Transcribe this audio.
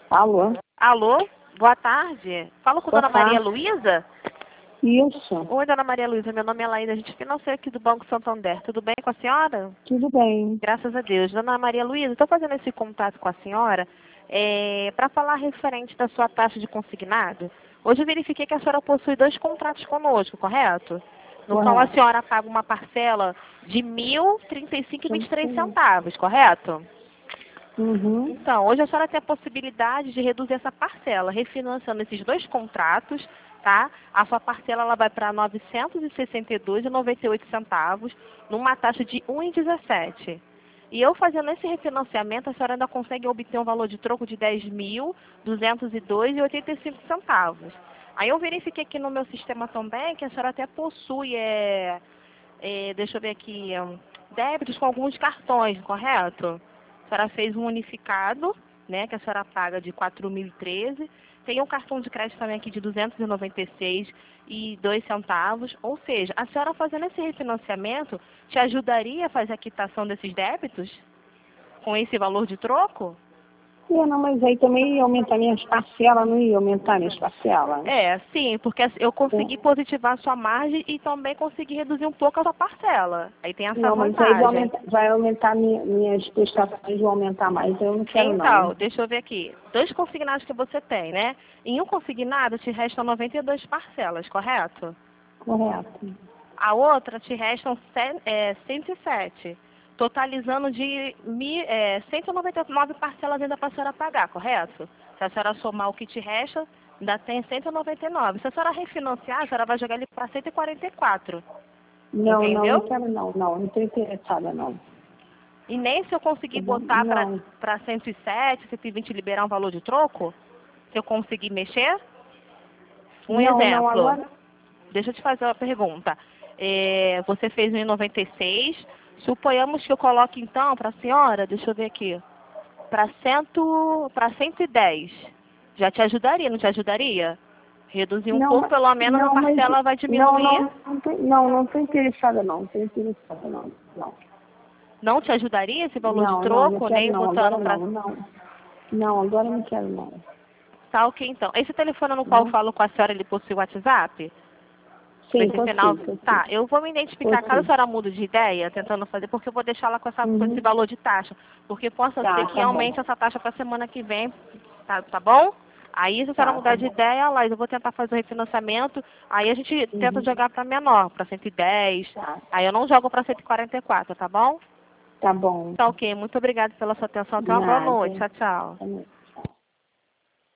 Alô? Alô, boa tarde. Falo com Boa Dona Maria tarde. Luísa? Isso. Oi, Dona Maria Luísa, meu nome é Laída, a gente financia aqui do Banco Santander. Tudo bem com a senhora? Tudo bem. Graças a Deus. Dona Maria Luísa, estou fazendo esse contato com a senhora para falar referente da sua taxa de consignado. Hoje eu verifiquei que a senhora possui 2 contratos conosco, correto? No qual a Correto. senhora paga uma parcela de R$ 1.035,23 Sim. centavos, correto? Uhum. Então, hoje a senhora tem a possibilidade de reduzir essa parcela, refinanciando esses 2 contratos, tá? A sua parcela ela vai para R$ 962,98 centavos, numa taxa de 1,17. E eu fazendo esse refinanciamento, a senhora ainda consegue obter um valor de troco de R$ 10.202,85 centavos. Aí eu verifiquei aqui no meu sistema também que a senhora até possui, deixa eu ver aqui, débitos com alguns cartões, correto? A senhora fez um unificado, né, que a senhora paga de 4.013. Tem um cartão de crédito também aqui de 296,02 centavos. Ou seja, a senhora fazendo esse refinanciamento te ajudaria a fazer a quitação desses débitos com esse valor de troco? Não, mas aí também ia aumentar minhas parcelas, não ia aumentar minhas parcelas? Sim, porque eu consegui positivar a sua margem e também consegui reduzir um pouco a sua parcela. Aí tem essa Não, mas aí vantagem. vai aumentar minhas prestações, vão aumentar mais. Eu não quero Então, não. deixa eu ver aqui. 2 consignados que você tem, né? Em um consignado te restam 92 parcelas, correto? Correto. A outra te restam 107, totalizando de 199 parcelas ainda para a senhora pagar, correto? Se a senhora somar o que te resta, ainda tem 199. Se a senhora refinanciar, a senhora vai jogar ele para 144. Não, não Entendeu? quero não. Não estou interessada não. E nem se eu conseguir botar Não. para 107, 120 liberar um valor de troco, se eu conseguir mexer? Um Não, exemplo. agora. Deixa eu te fazer uma pergunta. Você fez um em 96. Suponhamos que eu coloque então para a senhora, deixa eu ver aqui, para 110. Já te ajudaria, não te ajudaria? Reduzir um pouco, pelo menos a Mas parcela vai não, diminuir. não estou interessada não. Não estou interessada não. Não. Não te ajudaria esse valor de Não troco, quero nem não, agora botando para... não, não. Não, agora não quero não. Tá, ok, então. Esse telefone no qual eu falo com a senhora, ele possui WhatsApp? Sim, Esse final... possui. Tá, eu vou me identificar caso a senhora mude de ideia, tentando fazer, porque eu vou deixar ela com esse valor de taxa. Porque possa ser que aumente essa taxa para a semana que vem, tá bom? Aí, se a senhora mudar de ideia, Laís, eu vou tentar fazer o refinanciamento, aí a gente tenta jogar para menor, para 110. Aí eu não jogo para 144, tá bom? Tá bom. Tá ok, muito obrigada pela sua atenção. Tenha uma boa Nada. noite. Tchau, tchau.